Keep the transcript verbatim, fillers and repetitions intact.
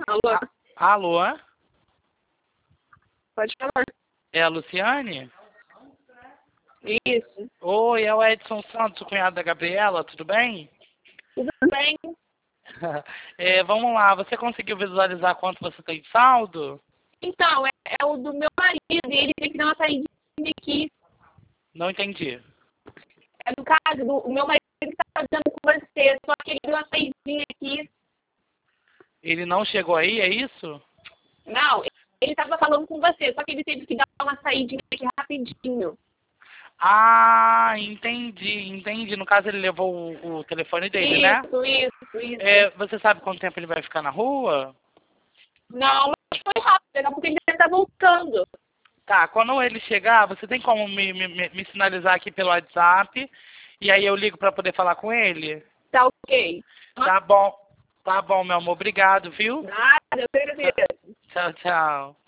Alô? A- Alô? Pode falar. É a Luciane? Isso. Oi, é o Edson Santos, o cunhado da Gabriela, tudo bem? Tudo bem? É, vamos lá, você conseguiu visualizar quanto você tem de saldo? Então, é, é o do meu marido e ele tem que dar uma saída aqui. Não entendi. É no caso do o meu marido que está fazendo com você, só que ele deu uma saidinha aqui. Ele não chegou aí, é isso? Não, ele estava falando com você, só que ele teve que dar uma saidinha aqui rapidinho. Ah, entendi, entendi. No caso, ele levou o, o telefone dele, né? Isso, isso, isso. É, você sabe quanto tempo ele vai ficar na rua? Não, mas foi rápido, daqui a pouco ele já está voltando. Tá, quando ele chegar, você tem como me, me, me me sinalizar aqui pelo WhatsApp? E aí eu ligo pra poder falar com ele? Tá ok. Tá bom. Tá bom, meu amor. Obrigado, viu? Nada, eu agradeço. Tchau, tchau.